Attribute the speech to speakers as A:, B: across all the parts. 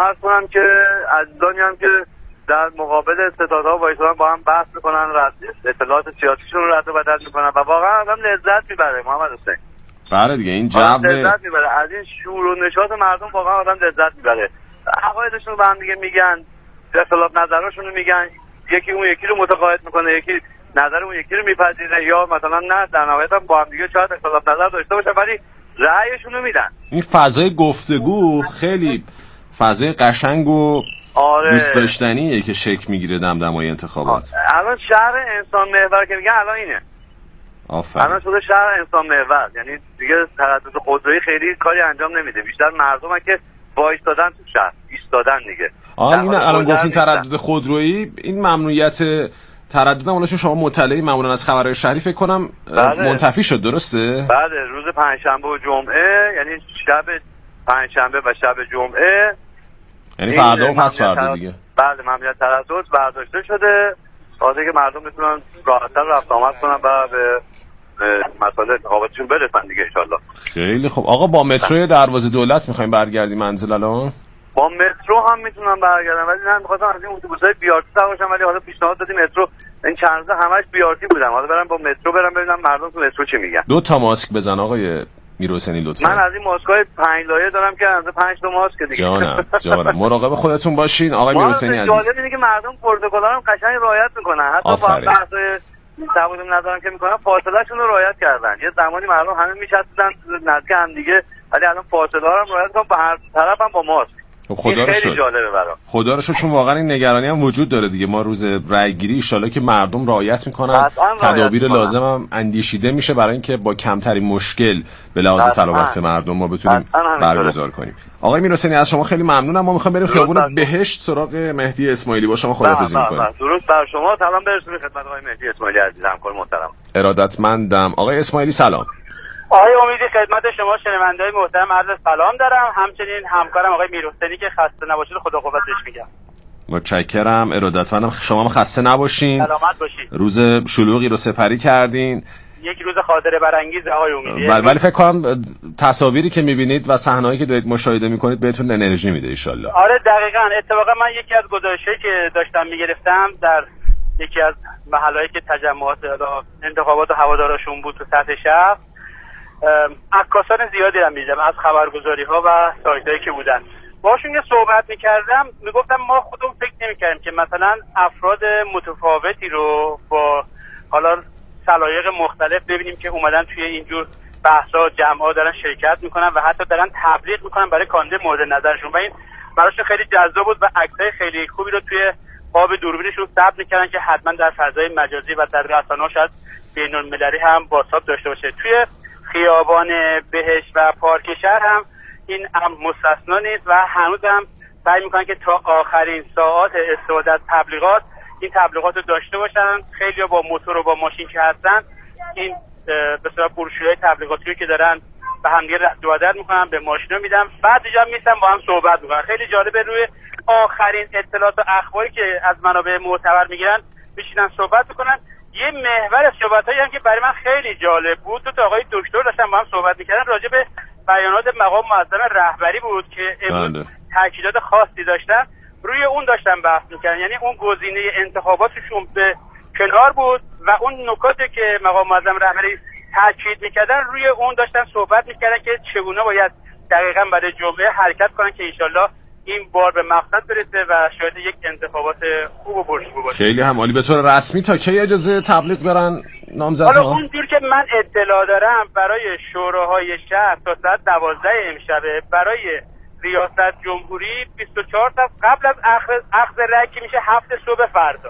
A: عرض کنم که عزیزانی هم که در مقابل ستادها وایسادن با هم بحث میکنن، اطلاعات سیاسیشون رو رد و بدل میکنن و واقعا آدم لذت میبره. محمد حسین
B: بله دیگه این جو
A: لذت میبره از این شور و نشاط مردم، واقعا آدم لذت میبره. عقایدشون رو به هم دیگه میگن، اختلاف نظرشون رو میگن، یکی اون یکی رو متقاعد میکنه، یکی نظر اون یکی رو میپذیره، یا مثلا نه در نهایت هم با هم دیگه شاید اختلاف نظر داشته باشن ولی رأیشون رو میدن. این
B: فضای گفتگو خیلی فضای قشنگ و دوست داشتنیه که شکل میگیره دمدمای انتخابات.
A: الان شهر انسان محور که میگن الان اینه.
B: آفرین.
A: الان شده شهر انسان محور، یعنی دیگه تردد خودرویی خیلی کاری انجام نمیده، بیشتر مردمه که وایستادن تو شهر، ایستادن دیگه.
B: این الان گفتین تردد خودرویی، این ممنوعیت تردد هم چون شما مطلعی معمولا از خبرهای شهری فکر کنم منتفی شد، درسته؟
A: بله، روز پنجشنبه و جمعه، یعنی شب پنجشنبه و شب جمعه،
B: یعنی فردا و پس فردا دیگه.
A: بله، ممنوعیت تردد برداشته شده واسه که مردم بتونن راحت‌تر رفت آمد کنن و به مسائل انتخاباتشون برسن دیگه ان شاءالله.
B: خیلی خوب. آقا با مترو دروازه دولت می‌خوایم برگردیم منزل الان؟
A: با مترو هم میتونم برگردم ولی من می‌خواستم از این اتوبوس‌های بیارتی سوار بشم، ولی حالا پیشنهاد دادی مترو، این چند روزه همش بیارتی بودم، حالا برم با مترو برم ببینم مردم تو مترو چی میگن.
B: 2 ماسک بزن آقای میرحسینی لطفا.
A: من از این ماسک‌های 5 لایه دارم که از 5 تا ماسک دیگه.
B: جانم مراقب خودتون باشین آقای میرحسینی عزیز.
A: جالب اینه که مردم پروتکل‌ها رو قشنگ رعایت میکنن، حتی با بحث‌های تبادل نظرم که میکنن فاصله‌شون رو رعایت کردن. یه زمانی مردم همه میشستن نزدیک هم دیگه ولی الان فاصله ها رو رعایت کردن، با هر طرف هم با ماسک.
B: خدا رو شکر. خدا رو شکر، چون واقعا این نگرانی هم وجود داره دیگه. ما روز رای گیری ان شاءالله که مردم رعایت میکنن، تدابیر لازم هم اندیشیده میشه برای اینکه با کمترین مشکل به لحاظ سلامت مردم ما بتونیم برگزار کنیم. آقای میرحسینی از شما خیلی ممنونم. ما میخوایم بریم خیابون بهشت سراغ مهدی اسماعیلی، با شما خداحافظی میکنیم.
A: درود بر شما، سلام برسونید خدمت آقای مهدی اسماعیلی عزیز همکار محترم.
B: ارادتمندم. آقای اسماعیلی سلام.
C: آقای امیدی خدمت شما شنونده‌های محترم عرض سلام دارم، همچنین همکارم آقای میرحسینی که خسته نباشید خدا قوتش میگم.
B: متشکرم، ارادتمندم. شما هم خسته نباشین،
C: سلامت باشید.
B: روز شلوغی رو سپری کردین،
C: یک روز خاطره برانگیز آقای امیدی.
B: ولی فکر کنم تصاویری که میبینید و صحنه‌ای که دارید مشاهده میکنید بهتون انرژی میده ان شاءالله.
C: آره دقیقاً. اتفاقا من یکی از گزارشایی که داشتم میگرفتم در یکی از محلهایی که تجمعات انتخابات و هوادارشون بود تو سطح شهر، عکاسان زیادی رو می‌دیدم از خبرگزاری‌ها و سایتایی که بودن، باشون یه صحبت می‌کردم، میگفتم ما خودمون فکر نمی‌کردیم که مثلا افراد متفاوتی رو با حالا سلایق مختلف ببینیم که اومدن توی اینجور بحث‌ها جمع‌ها دارن شرکت می‌کنن و حتی دارن تبلیغ می‌کنن برای کاندید مورد نظرشون و این براشون خیلی جذاب بود و عکسای خیلی خوبی رو توی قاب دوربینشون ثبت می‌کردن که حتما در فضای مجازی و در رسانه‌ها شاید بین‌المللی هم بازتاب داشته باشه. توی خیابان بهشت و پارک شهر هم این مستثنا نیست و هنوز هم سعی میکنن که تا آخرین ساعات استفاده از تبلیغات این تبلیغات رو داشته باشن. خیلی با موتور و با ماشین که هستن این به صورت بروشورهای تبلیغاتی رو که دارن به هم دیگه رد و بدل میکنن، به ماشینا میدن، بعد اینجا میسن با هم صحبت میکنن. خیلی جالبه، روی آخرین اطلاعات و اخباری که از منابع معتبر میگیرن میشینن صحبت میکنن. یه محور از صحبتایی هم که برای من خیلی جالب بود، تو آقای دکتر داشتن با هم صحبت میکردن راجع به بیانات مقام معظم رهبری بود که امروز تاکیدات خاصی داشتن، روی اون داشتن بحث میکردن. یعنی اون گزینه انتخاباتشون به کنار بود و اون نکاتی که مقام معظم رهبری تاکید میکردن روی اون داشتن صحبت میکردن که چگونه باید دقیقاً برای جمعه حرکت کنن که انشالله این بار به مقصد برسه و شاید یک انتخابات خوب و پرشکوه باشه.
B: خیلی هم عالی. به طور رسمی تا کی اجازه تبلیغ دارن نامزدها؟
C: حالا اونجور که من اطلاع دارم برای شوراهای شهر تا ساعت 12 امشبه، برای ریاست جمهوری 24 تا قبل از اخذ رأی که میشه 7 صبح فردا.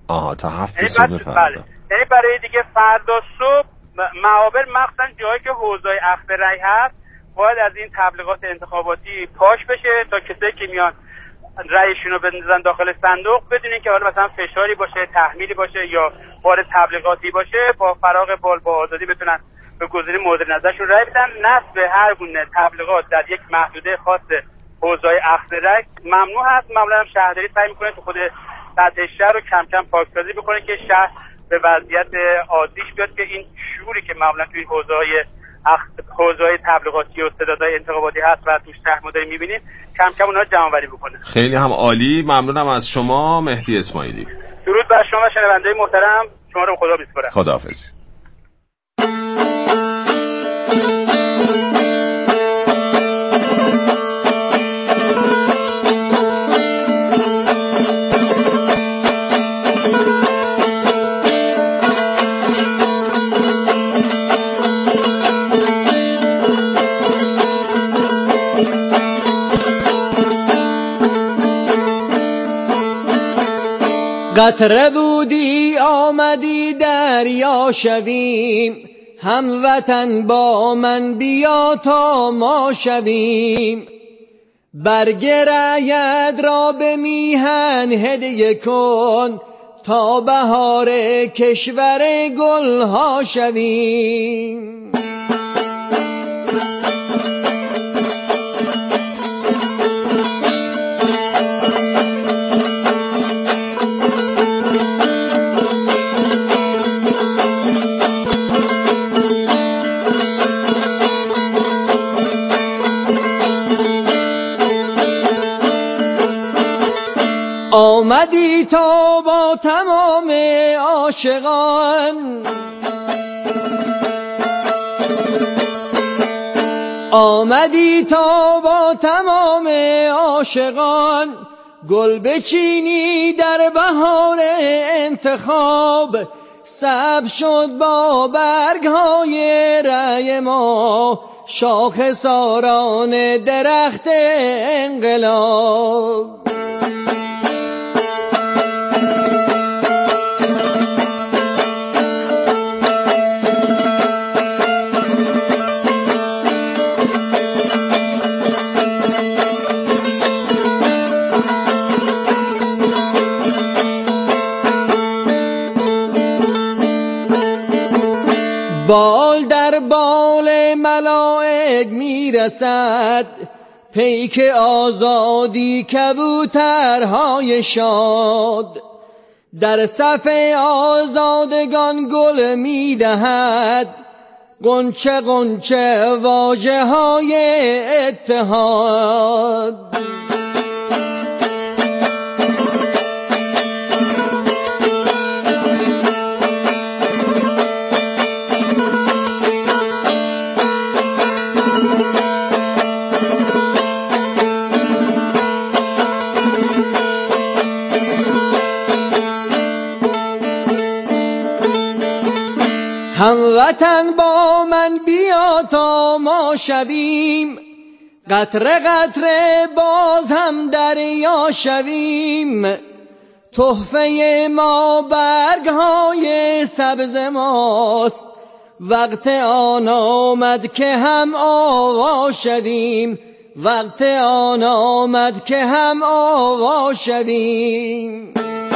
B: تا 7 صبح فردا.
C: یعنی برای دیگه فردا صبح معابر مخصوصا جایی که حوزه‌های اخذ رأی هست باید از این تبلیغات انتخاباتی پاش بشه تا کسایی که میان رأیشون رو بندازن داخل صندوق بدونین که حالا مثلا فشاری باشه، تحمیلی باشه یا بار تبلیغاتی باشه، با فراغ بال با آزادی بتونن به گزینه مورد نظرشون رأی بدن. نصب هر گونه تبلیغات در یک محدوده خاص حوزه‌های اخذ رأی ممنوع هست. معمولا شهرداری سعی میکنه تو خود سطح شهر رو کم کم پاکسازی بکنه که شهر به وضعیت عادیش بیاد که این شوری که معمولا توی حوزه‌های حوزه‌های تبلیغاتی و صداهای انتخاباتی هست و توش سهم داریم می‌بینیم، کم کم اونها جمع‌آوری بکنه.
B: خیلی هم عالی، ممنونم از شما مهدی اسماعیلی.
C: درود بر شما و شنونده‌های محترم، شما رو خدا بیسپارم.
B: خداحافظ.
D: قطره بودی آمدی دریا شویم، هموطن با من بیا تا ما شویم. برگ رعیت را به میهن هدیه کن، تا بهار کشور گلها شویم. آمدی تا با تمام عاشقان، آمدی تا با تمام عاشقان، گل بچینی در بهار انتخاب. سبز شد با برگ‌های رأی ما، شاخساران درخت انقلاب. بال در بال ملائک میرسد، پیک آزادی کبوترهای شاد. در صف آزادگان گل میدهد، غنچه غنچه واژه های اتحاد. هموطن با من بیا تا ما شویم، قطره قطره باز هم دریا شویم. تحفه ما برگ‌های سبز ماست، وقت آن آمد که هم آوا شویم. وقت آن آمد که هم آوا شویم.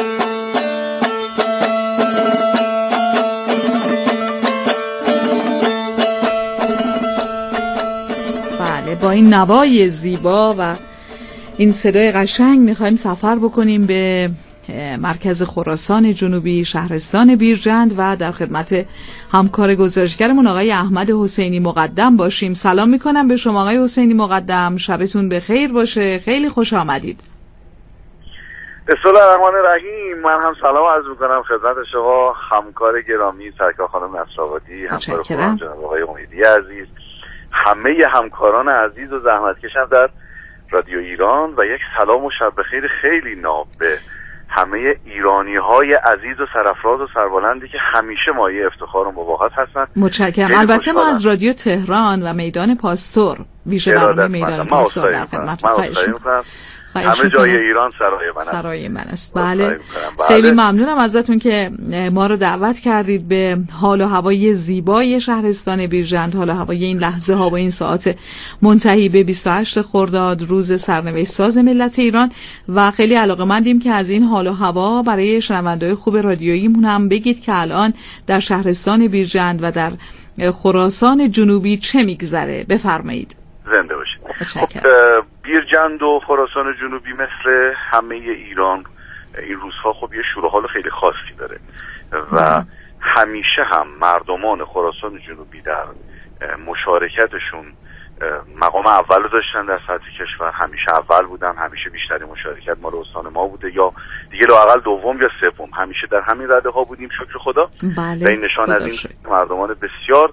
E: با این نوای زیبا و این صدای قشنگ میخوایم سفر بکنیم به مرکز خراسان جنوبی، شهرستان بیرجند و در خدمت همکار گزارشگرمون آقای احمد حسینی مقدم باشیم. سلام میکنم به شما آقای حسینی مقدم، شبتون بخیر باشه، خیلی خوش آمدید.
A: بسم الله الرحمن الرحیم. من هم سلام عرض میکنم خدمت شما همکار گرامی سرکار خانم نصرآبادی، همکار خودم جناب آقای امیدی عزیز، همه همکاران عزیز و زحمتکشم در رادیو ایران و یک سلام و شب بخیر خیلی ناب به همه ایرانی‌های عزیز و سرافراز و سربلندی که همیشه مایه افتخار و مباهات هستند.
E: متشکرم. البته ما از رادیو تهران و میدان پاستور، ویژه برنامه میدان پاستور در خدمت
A: می‌کنم. همه جای ایران سرای من
E: است. بله. خیلی ممنونم ازتون که ما رو دعوت کردید به حال و هوای زیبای شهرستان بیرجند، حال و هوای این لحظه ها و این ساعت منتهی به 28 خرداد روز سرنوشت ساز ملت ایران و خیلی علاقه‌مندیم که از این حال و هوا برای شنونده‌های خوب رادیوییمون هم بگید که الان در شهرستان بیرجند و در خراسان جنوبی چه میگذره. بفرمایید.
A: زنده باشید. خب بیرجند و خراسان جنوبی مثل همه ایران این روزها خب یه شور و حال خیلی خاصی داره و همیشه هم مردمان خراسان جنوبی در مشارکتشون مقام اول داشتن در سطح کشور، همیشه اول بودن، همیشه بیشتری مشارکت مال استان ما بوده یا دیگه لااقل دوم یا سوم، همیشه در همین رده ها بودیم شکر خدا.
E: بله.
A: و این نشان از این مردمان بسیار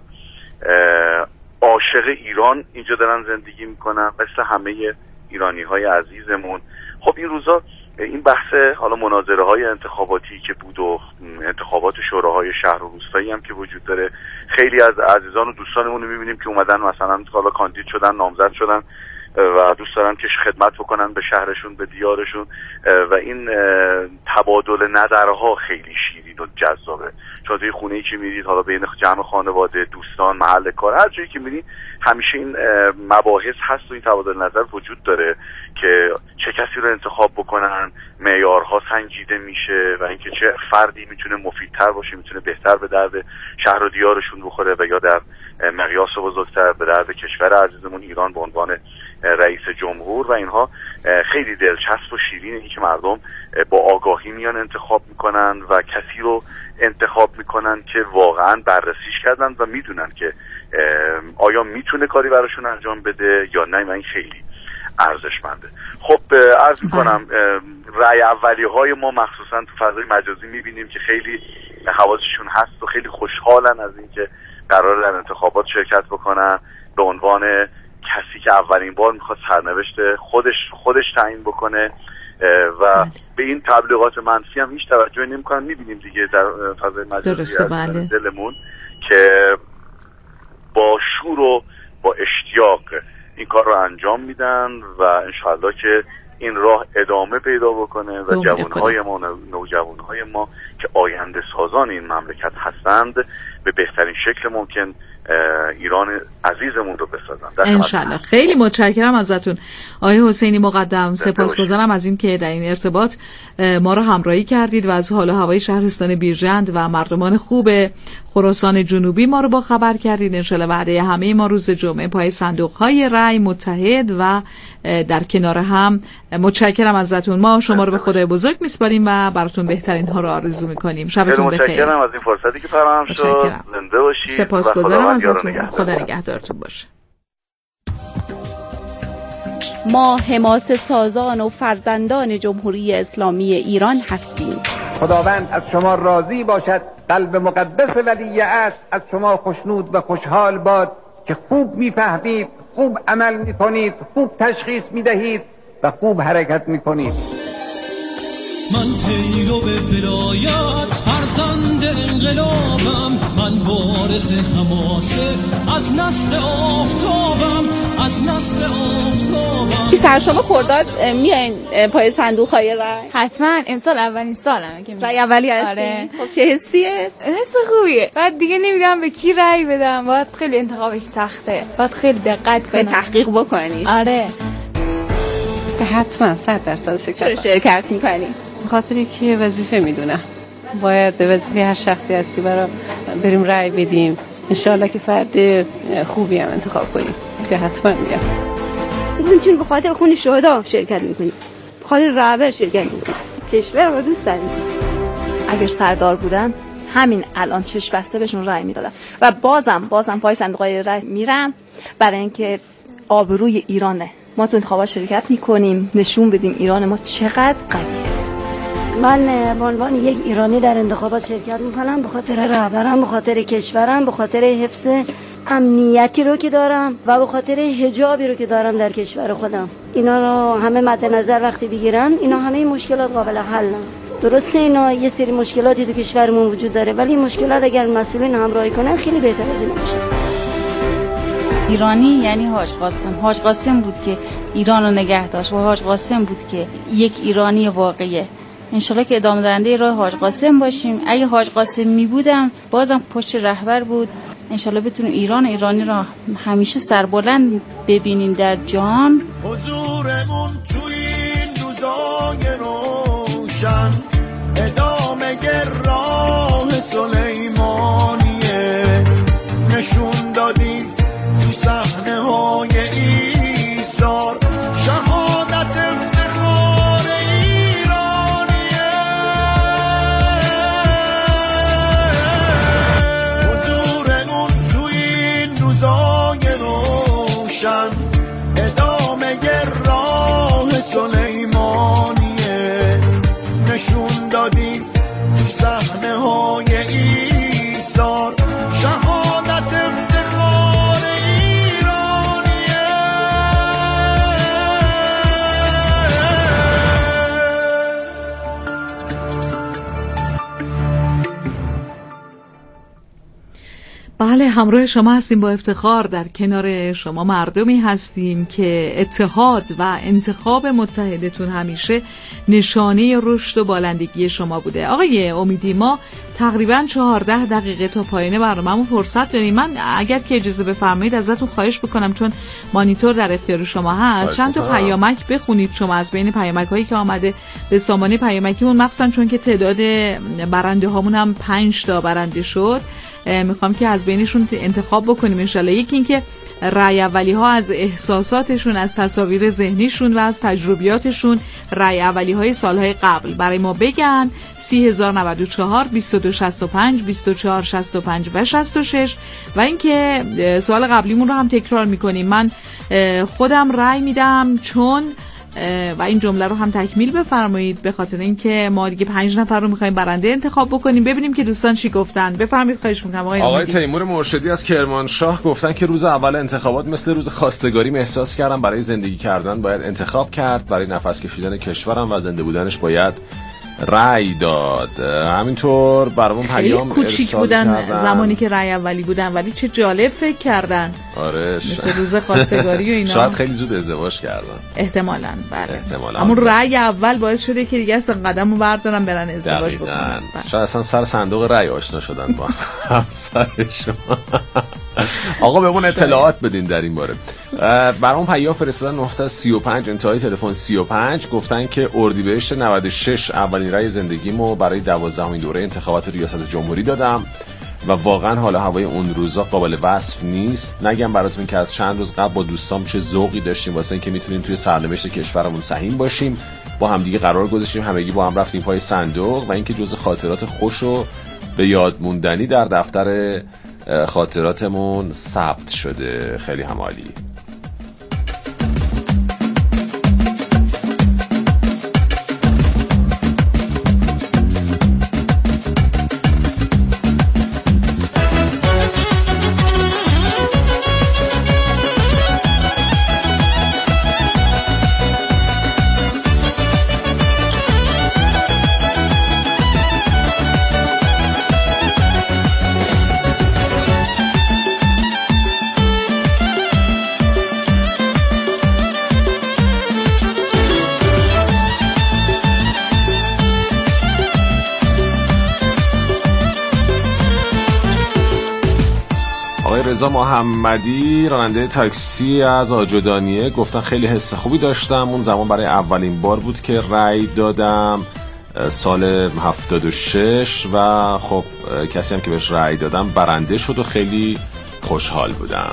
A: عاشق ایران اینجا دارن زندگی میکنن مثل همه ایرانی های عزیزمون. خب این روزا این بحث حالا مناظره های انتخاباتی که بود و انتخابات شوراهای شهر و روستایی هم که وجود داره، خیلی از عزیزان و دوستانمون رو میبینیم که اومدن مثلا حالا کاندید شدن، نامزد شدن و دوست دارن که خدمت بکنن به شهرشون، به دیارشون و این تبادل نظرها خیلی شیرین و جذابه. چون توی خونه‌ای که میرید، حالا بین جمع خانواده، دوستان، محل کار، هر جایی که میرید همیشه این مباحث هست و این تبادل نظر وجود داره که چه کسی رو انتخاب بکنن، معیارها سنجیده میشه و اینکه چه فردی میتونه مفیدتر باشه، میتونه بهتر به درد شهر و دیارشون بخوره و یا در مقیاس بزرگتر به درد کشور عزیزمون ایران به عنوان رئیس جمهور. و اینها خیلی دلچسب و شیرینه که مردم با آگاهی میان انتخاب میکنن و کسی رو انتخاب میکنن که واقعا بررسیش کردن و میدونن که آیا میتونه کاری براشون انجام بده یا نه و این خیلی ارزشمنده. خب عرض میکنم رأی اولی های ما مخصوصا تو فضای مجازی میبینیم که خیلی حواسشون هست و خیلی خوشحالن از اینکه قرار در انتخابات شرکت بکنن به عنوان کسی که اولین بار میخواد سرنوشت خودش تعیین بکنه و به این تبلیغات منفی هم هیچ توجهی نمیکنن. میبینیم دیگه در فضای مجازی دلمون که با شور و با اشتیاق این کار رو انجام میدن و انشاءالله که این راه ادامه پیدا بکنه و جوانهای ما، نوجوانهای ما که آینده سازان این مملکت هستند به بهترین شکل ممکن ایران عزیزمون رو بسازن
E: انشالله. خیلی متشکرم ازتون آقای حسینی مقدم، سپاسگزارم از این که در این ارتباط ما رو همراهی کردید و از حال و هوای شهرستان بیرجند و مردمان خوب خراسان جنوبی ما رو با خبر کردید. انشالله وعده همه ما روز جمعه پای صندوق‌های رای متحد و در کنار هم. متشکرم ازتون. ما شما رو به خدای بزرگ میسپاریم و براتون بهترین ها رو آرزو میکنیم. شبتون بخیر.
A: متشکرم از این فرصتی که فراهم شد. زنده باشید.
E: سپاسگزارم ازتون. خدا نگهدارتون باشه.
F: ما حماسه سازان و فرزندان جمهوری اسلامی ایران هستیم.
G: خداوند از شما راضی باشد. قلب مقدس ولیعهد از شما خوشنود و خوشحال باد که خوب میفهمید، خوب عمل میکنید، خوب تشخیص میدهید و خوب حرکت میکنید.
H: من پیرو ولایت فرزند انقلابم، من وارث حماسه از نسل آفتابم، از نسل آفتابم.
F: بیشتر شما خرداد میایین پای صندوق های رای؟
I: حتما. امسال اولین سالمه که
F: رای اولی هستی؟
I: آره.
F: خب چه حسیه؟
I: حس خوبیه. بعد دیگه نمیدونم به کی رای بدم، باید خیلی انتخابش سخته، باید خیلی دقت کنم،
F: تحقیق بکنی.
I: آره
J: حتما 100%
F: چرا شرکت میکنی؟
J: خاطری که وظیفه میدونم، باید به وظیفه هر شخصی هست که بریم رأی بدیم، انشالله که فرد خوبی هم انتخاب کنیم که حتما میام.
K: چون به خاطر خون شهدا شرکت میکنیم، به خاطر رهبر شرکت میکنیم، کشور رو دوست داریم.
F: اگر سردار بودن همین الان چشم بسته بهشون رأی میدادن و بازم پای صندوقای رأی میرم برای اینکه آبروی ایرانه. ما تو انتخابات شرکت میکنیم، نشون بدیم ایران ما چقدر قویه.
K: من به عنوان یک ایرانی در انتخابات شرکت میکنم به خاطر رهبرم، به خاطر کشورم، به خاطر حفظ امنیتی رو که دارم و به خاطر حجابی رو که دارم در کشور خودم. اینا رو همه مد نظر وقتی بگیرم، اینا همه این مشکلات قابل حل. درسته اینا یه سری مشکلاتی تو کشورمون وجود داره، ولی این مشکلات اگر مسئولین همراهی کنن خیلی بهتر از این میشه.
L: ایرانی یعنی حاج قاسم. حاج قاسم بود که ایران رو نگه داشت و حاج قاسم بود که یک ایرانی واقعیه. انشالله که ادامه دهنده راه حاج قاسم باشیم. اگه حاج قاسم می بودم بازم پشت رهبر بود. انشالله بتونیم ایرانی را همیشه سربلند ببینیم در جهان.
H: حضورمون توی این روزای روشن ادامه راه سلیمانیه، نشون دادیم تو صحنه های ایثار شهادت افتخار ایرانیه. حضور اون توی این روزا
E: بله، همراه شما هستیم. با افتخار در کنار شما مردمی هستیم که اتحاد و انتخاب متحدتون همیشه نشانه رشد و بالندگی شما بوده. آقای امیدی، ما تقریبا 14 دقیقه تا پایان برنامه‌مون فرصت داریم. من اگر که اجازه بفرمایید ازتون خواهش بکنم، چون مانیتور در اختیار شما هست، چند تا پیامک بخونید شما از بین پیامک‌هایی که آمده به سامانه پیامکیمون، مخصوصا چون که تعداد برنده هامون هم 5 تا برنده شد. میخوام که از بینشون انتخاب بکنیم انشالله. یکی این که رأی اولی ها از احساساتشون، از تصاویر ذهنیشون و از تجربیاتشون رأی اولی های سالهای قبل برای ما بگن. 30,094 2265 2465 و 66. و اینکه سوال قبلیمون رو هم تکرار میکنیم. من خودم رأی میدم چون، و این جمله رو هم تکمیل بفرمایید، به خاطر اینکه ما دیگه 5 نفر رو می‌خوایم برنده انتخاب بکنیم. ببینیم که دوستان چی گفتن. بفرمایید، خواهش می‌کنم.
B: آقای تیمور مرشدی از کرمانشاه گفتن که روز اول انتخابات مثل روز خواستگاری احساس کردم. برای زندگی کردن باید انتخاب کرد، برای نفس کشیدن کشورم و زنده بودنش باید رأی داد. همینطور برامون پیام
E: کوچیک بودن زمانی که رأی اولی بودن، ولی چه جالب فکر کردن.
B: آره،
E: مثل روز خواستگاری و اینا.
B: شاید خیلی زود ازدواج کردن
E: احتمالاً. بله،
B: احتمالاً.
E: اما رأی اول باعث شده که دیگه اصلا قدمو بردارن برن ازدواج بکنن.
B: شاید اصلا سر صندوق رأی آشنا شدن با همسرشون. آقا بهمون اطلاعات بدین در این باره. برام پیام فرستادن 935 انتهای تلفن 35. گفتن که اردیبهشت 96 اولین رأی زندگیمو برای 12مین دوره انتخابات ریاست جمهوری دادم و واقعا حال هوای اون روزا قابل وصف نیست. نگم براتون که از چند روز قبل با دوستام چه ذوقی داشتیم واسه اینکه میتونیم توی سرنوشت کشورمون سهیم باشیم. با همدیگه قرار گذاشتیم، همگی با هم رفتیم پای صندوق و اینکه جزء خاطرات خوش و به یاد موندنی در دفتر خاطراتمون ثبت شده. خیلی هم عالی. رضا محمدی راننده تاکسی از آجودانیه گفتن خیلی حس خوبی داشتم. اون زمان برای اولین بار بود که رأی دادم، سال 76 و خب کسی هم که بهش رأی دادم برنده شد و خیلی خوشحال بودم.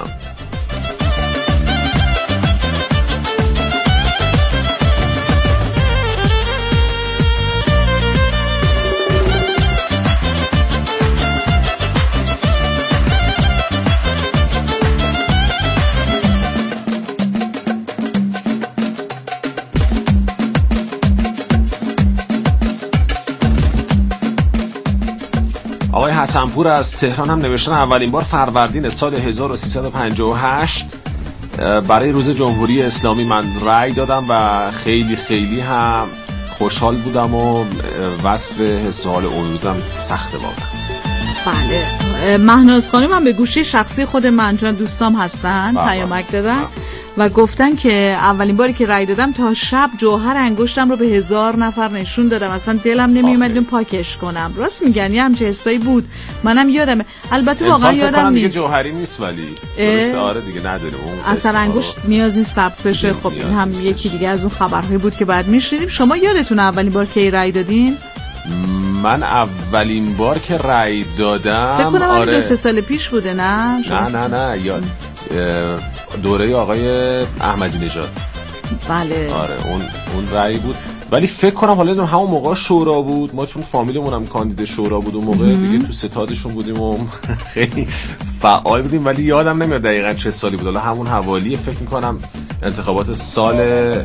B: آقای حسنپور از تهران هم نوشتن اولین بار فروردین سال 1358 برای روز جمهوری اسلامی من رأی دادم و خیلی خیلی هم خوشحال بودم و وصف حس و حال اون روزم سخته واقعا.
E: بله، مهناز خانم هم به گوشی شخصی خود من، چون دوستام هستن، پیامک دادن و گفتن که اولین باری که رأی دادم تا شب جوهر انگشتم رو به 1000 نفر نشون دادم، اصلا دلم نمیومد اون پاکش کنم. راست میگن، یه همچه حسایی بود. منم یادمه، البته واقعا یادم نیست.
B: دیگه جوهری نیست ولی درسته. آره دیگه نداره اون
E: اثر انگشت نیاز نیست ثبت بشه. خب این هم یکی دیگه از اون خبرهایی بود که بعد میشنیدیم. شما یادتونه اولین بار که رأی دادین؟
B: من اولین بار که رأی دادم
E: فکر کنم 2-3 سال پیش بوده.
B: نه یاد دوره آقای احمدی نژاد.
E: بله
B: آره اون رأی بود، ولی فکر کنم حالا همون موقع شورا بود. ما چون فامیلمون هم کاندید شورا بود اون موقع دیگه تو ستادشون بودیم و خیلی فعال بودیم، ولی یادم نمیاد دقیقاً چه سالی بود. حالا همون حوالی فکر می‌کنم انتخابات سال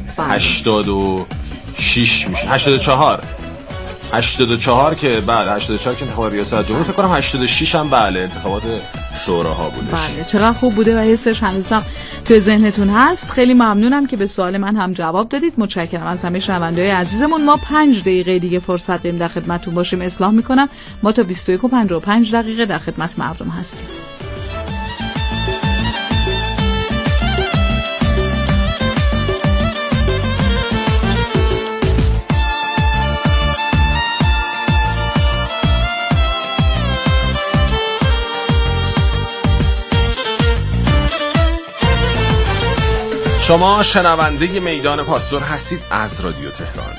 B: 86 میشه، 84 که بله 84 که انتخابات ریاست جمهوری، فکر کنم 86 هم بله انتخابات شوراها بودش.
E: بله چقدر خوب بوده و حسش هنوزم توی ذهنتون هست. خیلی ممنونم که به سوال من هم جواب دادید. متشکرم از همه شنونده‌های عزیزمون. ما 5 دقیقه دیگه فرصت داریم در خدمتتون باشیم. اصلاح میکنم ما تا 21:55 در خدمت مردم هستیم.
B: شما شنونده میدان پاستور هستید از رادیو تهران.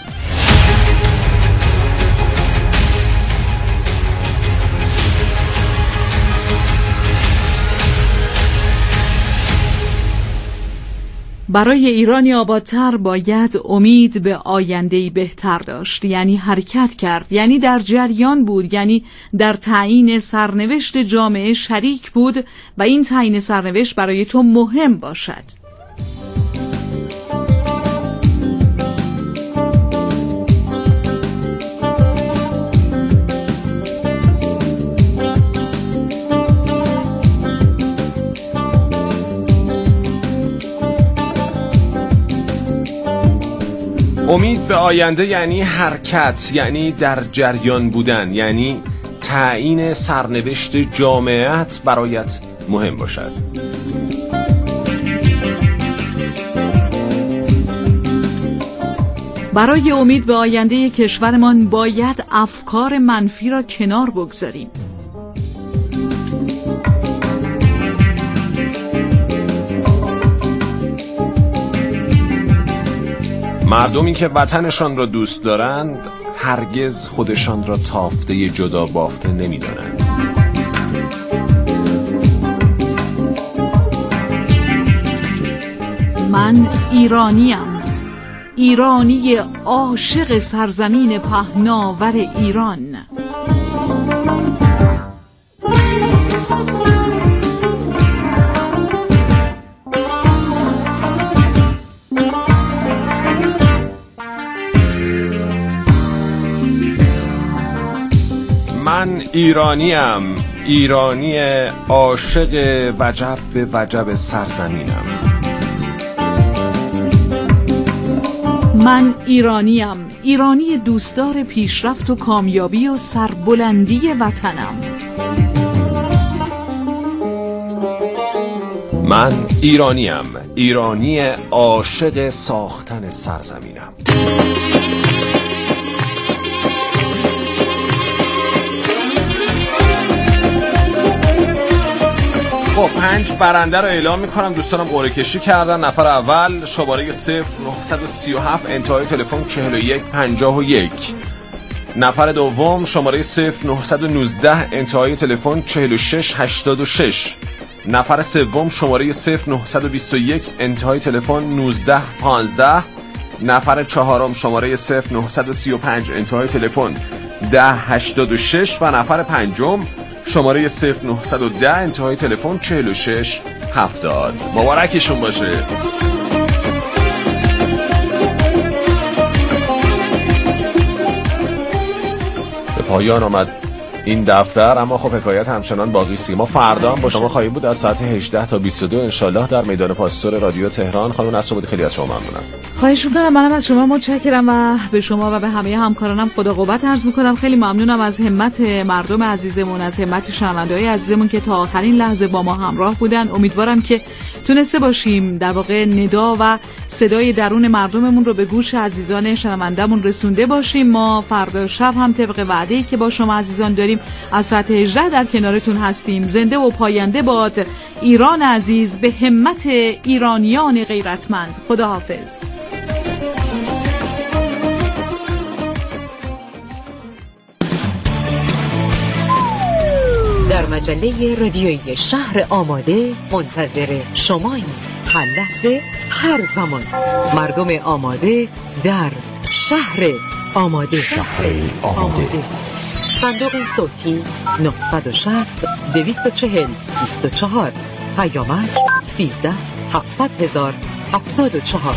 E: برای ایرانی آبادتر باید امید به آینده‌ای بهتر داشت، یعنی حرکت کرد، یعنی در جریان بود، یعنی در تعیین سرنوشت جامعه شریک بود و این تعیین سرنوشت برای تو مهم باشد.
B: امید به آینده یعنی حرکت، یعنی در جریان بودن، یعنی تعیین سرنوشت جامعیت برایت مهم باشد.
E: برای امید به آینده کشورمان باید افکار منفی را کنار بگذاریم.
B: مردمی که وطنشان را دوست دارند هرگز خودشان را تافته جدا بافته نمی‌دانند.
E: من ایرانیم، ایرانی عاشق سرزمین پهناور ایران.
B: من ایرانیم، ایرانی عاشق وجب به وجب سرزمینم.
E: من ایرانیم، ایرانی دوستدار پیشرفت و کامیابی و سربلندی وطنم.
B: من ایرانیم، ایرانی عاشق ساختن سرزمینم. خب 5 برنده رو اعلام میکنم. دوستانم قرعه کشی کردن. نفر اول شماره 0937 انتهای تلفن 4151. نفر دوم شماره 0919 انتهای تلفن 4686. نفر سوم شماره 0921 انتهای تلفن 1915. نفر چهارم شماره 0935 انتهای تلفن 1086 و نفر پنجم شماره 0910 انتهای تلفن 4670. مبارکشون باشه. به پایان آمد این دفتر، اما خب حکایت همچنان باقی است. ما فردا با شما خواهیم بود از ساعت 18 تا 22 انشالله در میدان پاستور رادیو تهران. خانم نصرآبادی خیلی از شما ممنونم.
E: خواهش می‌کنم. منم از شما متشکرم و به شما و به همه همکارانم خدا قوت عرض می‌کنم. خیلی ممنونم از همت مردم عزیزمون، از همت شنونده‌های عزیزمون که تا آخرین لحظه با ما همراه بودن. امیدوارم که تونسته باشیم در واقع ندا و صدای درون مردممون رو به گوش عزیزان شنوندمون رسونده باشیم. ما فردا شب هم طبق وعده‌ای که با شما عزیزان داریم از ساعت 18 در کنارتون هستیم. زنده و پاینده باد ایران عزیز به همت ایرانیان غیرتمند. خداحافظ.
M: در مجله رادیویی شهر آماده منتظر شماییم. هر لحظه، هر زمان. مردم آماده در شهر آماده. صندوق صوتی 960 240 24. پیامک 13 700 074.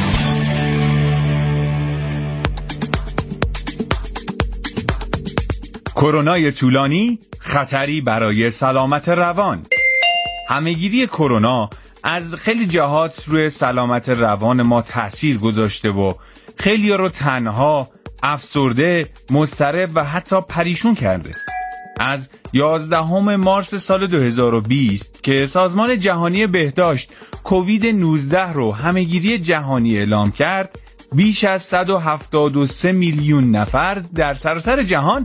N: کرونای طولانی خطری برای سلامت روان. همهگیری کرونا از خیلی جهات روی سلامت روان ما تأثیر گذاشته و خیلی رو تنها، افسرده، مضطرب و حتی پریشون کرده. از 11 مارس سال 2020 که سازمان جهانی بهداشت کووید 19 رو همهگیری جهانی اعلام کرد، بیش از 173 میلیون نفر در سراسر جهان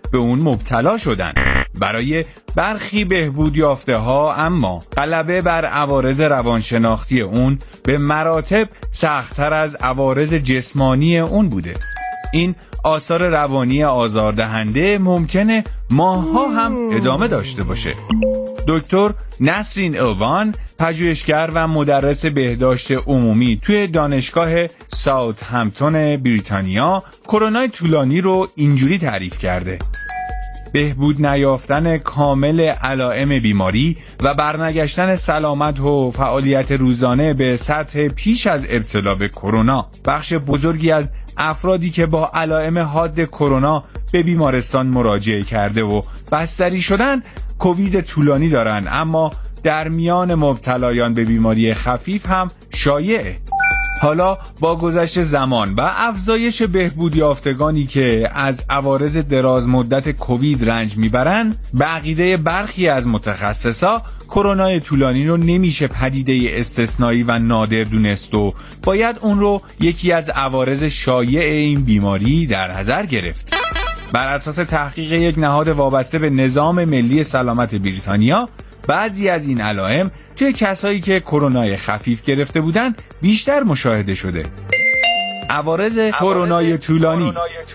N: به اون مبتلا شدن. برای برخی بهبود یافته ها اما غلبه بر عوارض روانشناختی اون به مراتب سخت‌تر از عوارض جسمانی اون بوده. این آثار روانی آزاردهنده ممکنه ماه‌ها هم ادامه داشته باشه. دکتر نسرین الوان، پژوهشگر و مدرس بهداشت عمومی توی دانشگاه ساوت همپتون بریتانیا، کرونا طولانی رو اینجوری تعریف کرده: بهبود نیافتن کامل علائم بیماری و برنگشتن سلامت و فعالیت روزانه به سطح پیش از ابتلا به کرونا. بخش بزرگی از افرادی که با علائم حاد کرونا به بیمارستان مراجعه کرده و بستری شدن کووید طولانی دارن، اما در میان مبتلایان به بیماری خفیف هم شایعه. حالا با گذشت زمان و افزایش بهبود یافتگانی که از عوارض دراز مدت کووید رنج میبرن، به عقیده برخی از متخصصا کرونا طولانی رو نمیشه پدیده استثنایی و نادر دونست و باید اون رو یکی از عوارض شایع این بیماری در نظر گرفت. بر اساس تحقیق یک نهاد وابسته به نظام ملی سلامت بریتانیا، بعضی از این علائم توی کسایی که کرونا خفیف گرفته بودن بیشتر مشاهده شده. عوارض کرونا طولانی.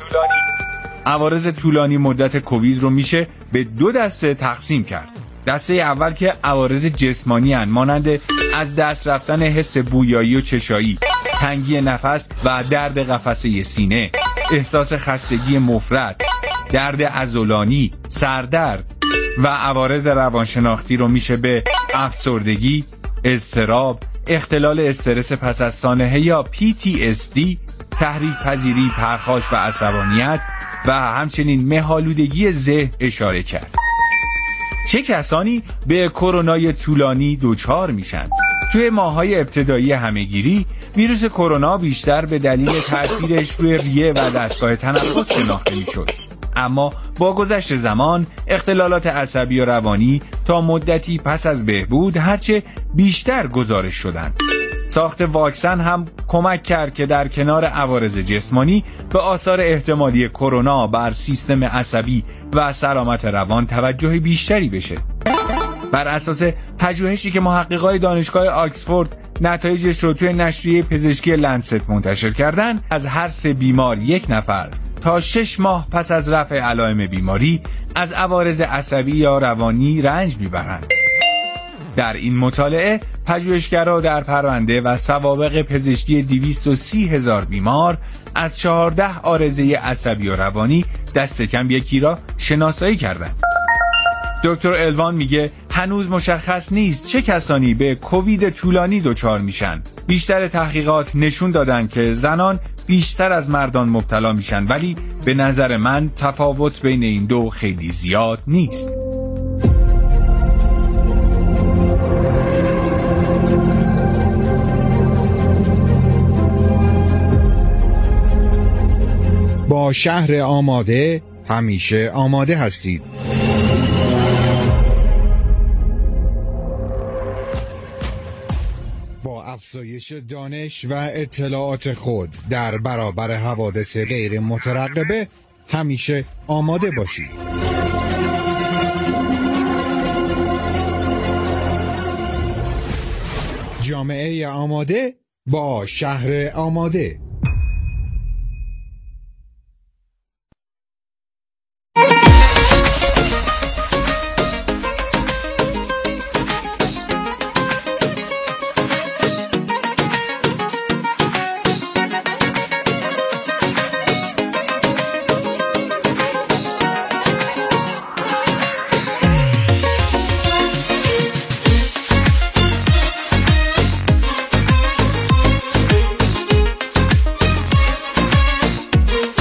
N: عوارض طولانی مدت کووید رو میشه به دو دسته تقسیم کرد. دسته اول که عوارض جسمانی هن، مانند از دست رفتن حس بویایی و چشایی، تنگی نفس و درد قفسه سینه، احساس خستگی مفرط، درد عضلانی، سردرد و عوارض روانشناختی رو میشه به افسردگی، اضطراب، اختلال استرس پس از سانحه یا PTSD، تحریک پذیری، پرخاش و عصبانیت و همچنین مه‌آلودگی ذهن اشاره کرد. چه کسانی به کرونا طولانی دچار میشن؟ توی ماه‌های ابتدایی همه‌گیری ویروس کرونا بیشتر به دلیل تأثیرش روی ریه و دستگاه تنفس شناخته میشد، اما با گذشت زمان اختلالات عصبی و روانی تا مدتی پس از بهبود هرچه بیشتر گزارش شدند. ساخت واکسن هم کمک کرد که در کنار عوارض جسمانی به آثار احتمالی کرونا بر سیستم عصبی و سلامت روان توجه بیشتری بشه. بر اساس پژوهشی که محققای دانشگاه آکسفورد نتایجش رو توی نشریه پزشکی لنست منتشر کردن، از هر 3 بیمار 1 نفر تا 6 ماه پس از رفع علائم بیماری از عوارض عصبی یا روانی رنج میبرند. در این مطالعه پژوهشگران در پرونده و سوابق پزشکی 230,000 بیمار از 14 عارضه عصبی و روانی دست کم یکی را شناسایی کردند. دکتر الوان میگه هنوز مشخص نیست چه کسانی به کووید طولانی دچار میشن. بیشتر تحقیقات نشون دادن که زنان بیشتر از مردان مبتلا میشن، ولی به نظر من تفاوت بین این دو خیلی زیاد نیست.
O: با شهر آماده همیشه آماده هستید. با افزایش دانش و اطلاعات خود در برابر حوادث غیر مترقبه همیشه آماده باشید. جامعه آماده با شهر آماده.